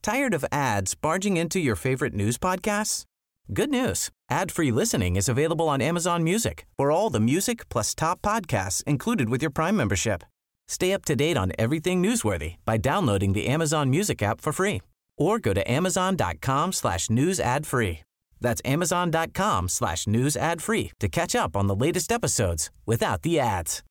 Tired of ads barging into your favorite news podcasts? Good news. Ad-free listening is available on Amazon Music for all the music plus top podcasts included with your Prime membership. Stay up to date on everything newsworthy by downloading the Amazon Music app for free or go to amazon.com/news ad free. That's amazon.com/news ad free to catch up on the latest episodes without the ads.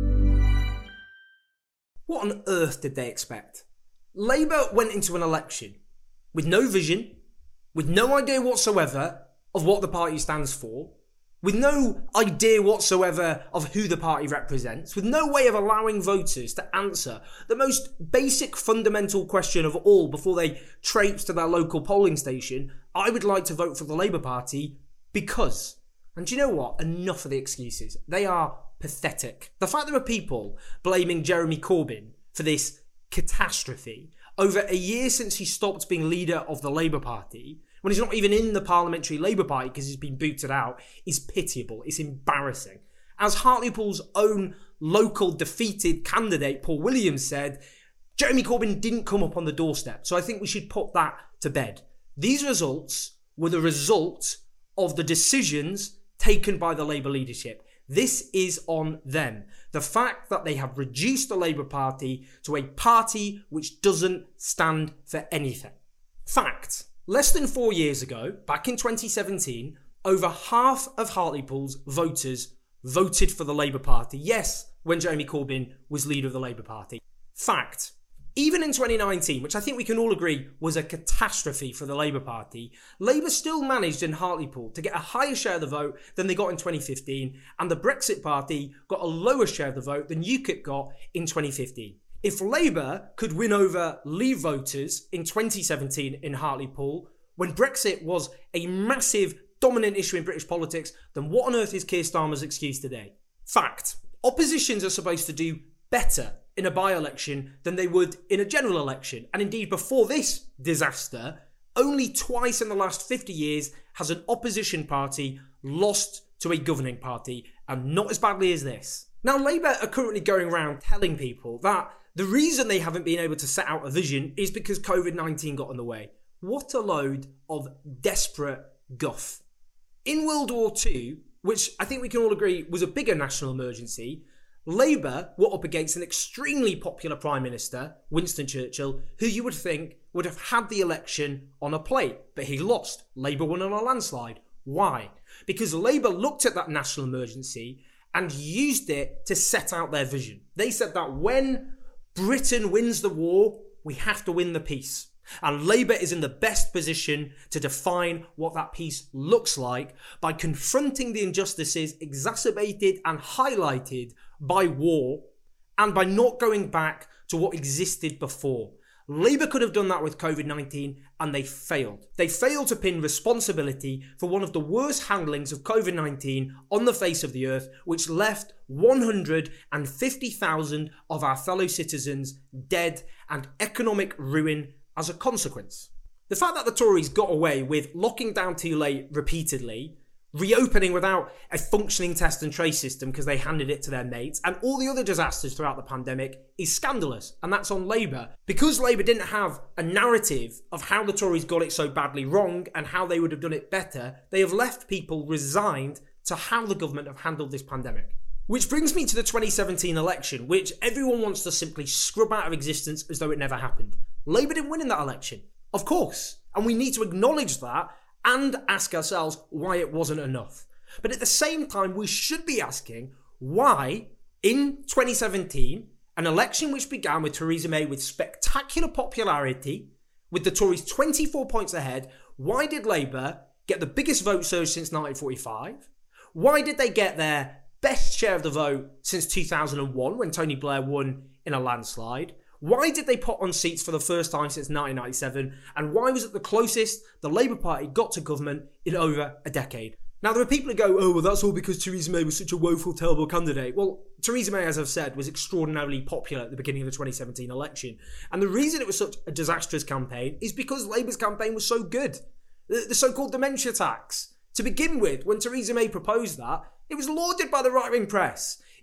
What on earth did they expect? Labour went into an election with no vision, with no idea whatsoever of what the party stands for, with no idea whatsoever of who the party represents, with no way of allowing voters to answer the most basic fundamental question of all before they traipse to their local polling station. I would like to vote for the Labour Party because. And do you know what? Enough of the excuses. They are pathetic. The fact there are people blaming Jeremy Corbyn for this catastrophe over a year since he stopped being leader of the Labour Party, when he's not even in the parliamentary Labour Party because he's been booted out, is pitiable. It's embarrassing. As Hartlepool's own local defeated candidate, Paul Williams, said, Jeremy Corbyn didn't come up on the doorstep. So I think we should put that to bed. These results were the result of the decisions taken by the Labour leadership. This is on them. The fact that they have reduced the Labour Party to a party which doesn't stand for anything. Fact. Less than 4 years ago, back in 2017, over half of Hartlepool's voters voted for the Labour Party. Yes, when Jeremy Corbyn was leader of the Labour Party. Fact. Even in 2019, which I think we can all agree was a catastrophe for the Labour Party, Labour still managed in Hartlepool to get a higher share of the vote than they got in 2015, and the Brexit Party got a lower share of the vote than UKIP got in 2015. If Labour could win over Leave voters in 2017 in Hartlepool, when Brexit was a massive, dominant issue in British politics, then what on earth is Keir Starmer's excuse today? Fact. Oppositions are supposed to do better in a by-election than they would in a general election. And indeed, before this disaster, only twice in the last 50 years has an opposition party lost to a governing party, and not as badly as this. Now, Labour are currently going around telling people that the reason they haven't been able to set out a vision is because COVID-19 got in the way. What a load of desperate guff. In World War II, which I think we can all agree was a bigger national emergency, Labour were up against an extremely popular Prime Minister, Winston Churchill, who you would think would have had the election on a plate, but he lost. Labour won on a landslide. Why? Because Labour looked at that national emergency and used it to set out their vision. They said that when Britain wins the war, we have to win the peace. And Labour is in the best position to define what that peace looks like by confronting the injustices exacerbated and highlighted by war and by not going back to what existed before. Labour could have done that with COVID-19 and they failed. They failed to pin responsibility for one of the worst handlings of COVID-19 on the face of the earth, which left 150,000 of our fellow citizens dead and economic ruin as a consequence. The fact that the Tories got away with locking down too late repeatedly, reopening without a functioning test and trace system because they handed it to their mates, and all the other disasters throughout the pandemic is scandalous, and that's on Labour. Because Labour didn't have a narrative of how the Tories got it so badly wrong and how they would have done it better, they have left people resigned to how the government have handled this pandemic. Which brings me to the 2017 election, which everyone wants to simply scrub out of existence as though it never happened. Labour didn't win in that election, of course, and we need to acknowledge that and ask ourselves why it wasn't enough. But at the same time, we should be asking why, in 2017, an election which began with Theresa May with spectacular popularity, with the Tories 24 points ahead, why did Labour get the biggest vote surge since 1945? Why did they get their best share of the vote since 2001 when Tony Blair won in a landslide? Why did they put on seats for the first time since 1997? And why was it the closest the Labour Party got to government in over a decade? Now, there are people who go, oh, well, that's all because Theresa May was such a woeful, terrible candidate. Well, Theresa May, as I've said, was extraordinarily popular at the beginning of the 2017 election. And the reason it was such a disastrous campaign is because Labour's campaign was so good. The so-called dementia tax. To begin with, when Theresa May proposed that, it was lauded by the right-wing press.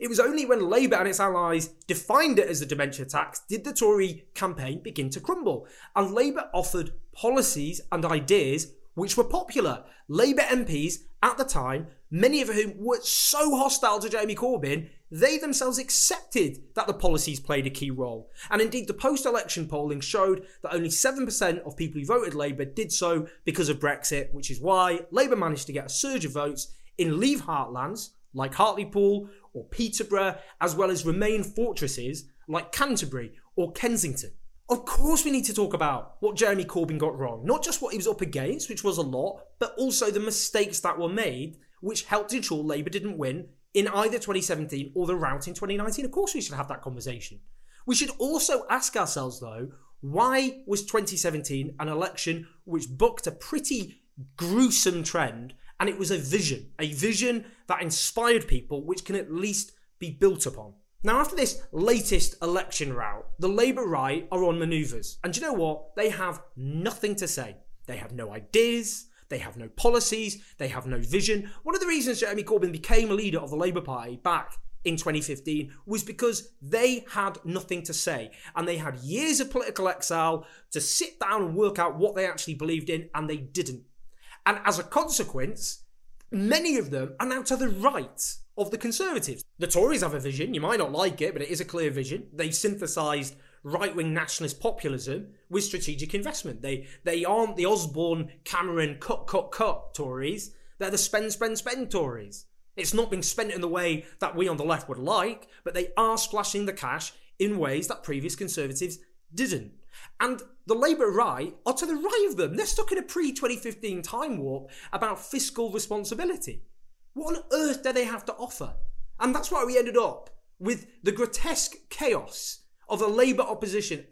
It was only when Labour and its allies defined it as a dementia tax did the Tory campaign begin to crumble. And Labour offered policies and ideas which were popular. Labour MPs at the time, many of whom were so hostile to Jeremy Corbyn, they themselves accepted that the policies played a key role. And indeed, the post-election polling showed that only 7% of people who voted Labour did so because of Brexit, which is why Labour managed to get a surge of votes in Leave heartlands like Hartlepool or Peterborough, as well as Remain fortresses like Canterbury or Kensington. Of course we need to talk about what Jeremy Corbyn got wrong, not just what he was up against, which was a lot, but also the mistakes that were made, which helped ensure Labour didn't win in either 2017 or the rout in 2019. Of course we should have that conversation. We should also ask ourselves though, why was 2017 an election which bucked a pretty gruesome trend, and it was a vision that inspired people, which can at least be built upon. Now, after this latest election rout, the Labour right are on manoeuvres. And do you know what? They have nothing to say. They have no ideas. They have no policies. They have no vision. One of the reasons Jeremy Corbyn became a leader of the Labour Party back in 2015 was because they had nothing to say. And they had years of political exile to sit down and work out what they actually believed in, and they didn't. And as a consequence, many of them are now to the right of the Conservatives. The Tories have a vision. You might not like it, but it is a clear vision. They've synthesised right-wing nationalist populism with strategic investment. They aren't the Osborne, Cameron, cut Tories. They're the spend Tories. It's not being spent in the way that we on the left would like, but they are splashing the cash in ways that previous Conservatives didn't. And the Labour right are to the right of them. They're stuck in a pre-2015 time warp about fiscal responsibility. What on earth do they have to offer? And that's why we ended up with the grotesque chaos of a Labour opposition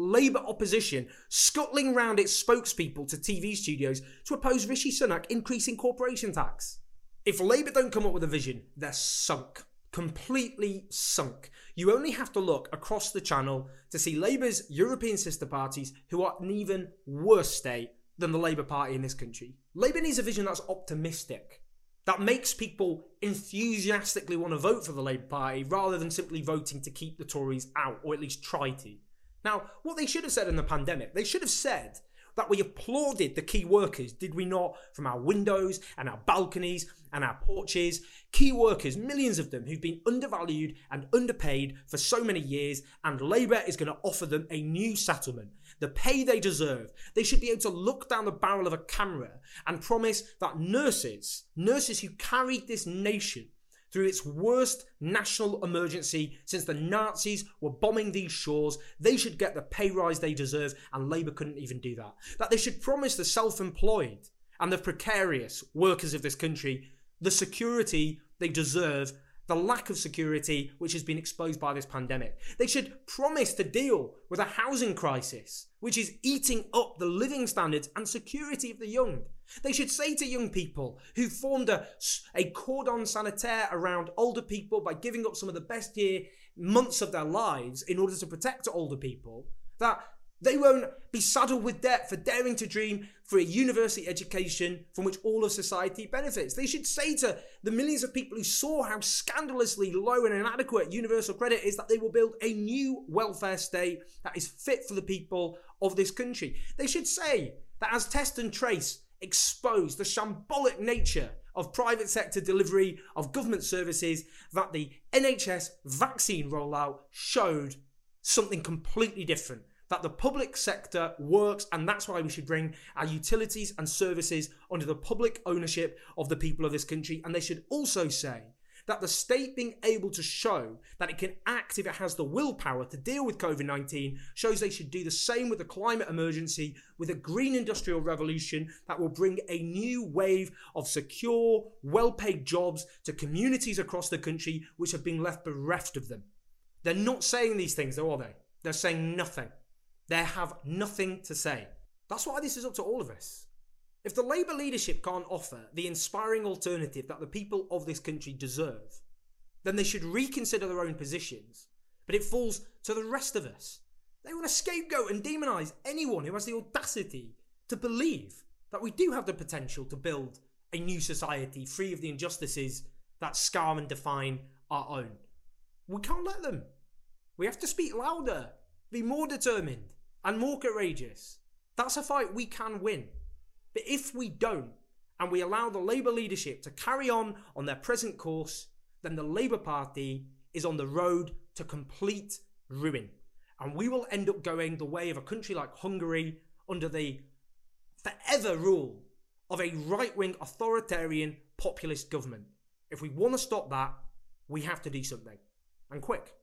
scuttling round its spokespeople to TV studios to oppose Rishi Sunak increasing corporation tax. If Labour don't come up with a vision, they're sunk. Completely sunk. You only have to look across the channel to see Labour's European sister parties who are in even worse state than the Labour Party in this country. Labour needs a vision that's optimistic, that makes people enthusiastically want to vote for the Labour Party rather than simply voting to keep the Tories out, or at least try to. Now, what they should have said in the pandemic, they should have said that we applauded the key workers, did we not, from our windows and our balconies and our porches. Key workers, millions of them, who've been undervalued and underpaid for so many years, and Labour is going to offer them a new settlement, the pay they deserve. They should be able to look down the barrel of a camera and promise that nurses who carried this nation through its worst national emergency since the Nazis were bombing these shores, they should get the pay rise they deserve, and Labour couldn't even do that. That they should promise the self-employed and the precarious workers of this country the security they deserve, the lack of security which has been exposed by this pandemic. They should promise to deal with a housing crisis which is eating up the living standards and security of the young. They should say to young people who formed a cordon sanitaire around older people by giving up some of the best months of their lives in order to protect older people, that they won't be saddled with debt for daring to dream for a university education from which all of society benefits. They should say to the millions of people who saw how scandalously low and inadequate universal credit is that they will build a new welfare state that is fit for the people of this country. They should say that as Test and Trace exposed the shambolic nature of private sector delivery of government services, that the NHS vaccine rollout showed something completely different. That the public sector works, and that's why we should bring our utilities and services under the public ownership of the people of this country. And they should also say that the state being able to show that it can act if it has the willpower to deal with COVID-19 shows they should do the same with the climate emergency, with a green industrial revolution that will bring a new wave of secure, well-paid jobs to communities across the country which have been left bereft of them. They're not saying these things, though, are they? They're saying nothing. They have nothing to say. That's why this is up to all of us. If the Labour leadership can't offer the inspiring alternative that the people of this country deserve, then they should reconsider their own positions. But it falls to the rest of us. They want to scapegoat and demonise anyone who has the audacity to believe that we do have the potential to build a new society free of the injustices that scar and define our own. We can't let them. We have to speak louder, be more determined, and more courageous. That's a fight we can win. But if we don't, and we allow the Labour leadership to carry on their present course, then the Labour Party is on the road to complete ruin. And we will end up going the way of a country like Hungary under the forever rule of a right-wing authoritarian populist government. If we want to stop that, we have to do something. And quick.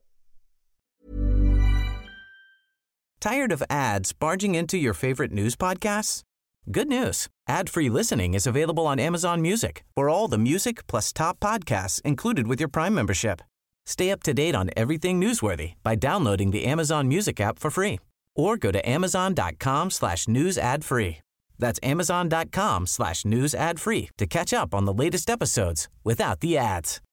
Tired of ads barging into your favorite news podcasts? Good news. Ad-free listening is available on Amazon Music for all the music plus top podcasts included with your Prime membership. Stay up to date on everything newsworthy by downloading the Amazon Music app for free or go to amazon.com/news ad free. That's amazon.com/news ad free to catch up on the latest episodes without the ads.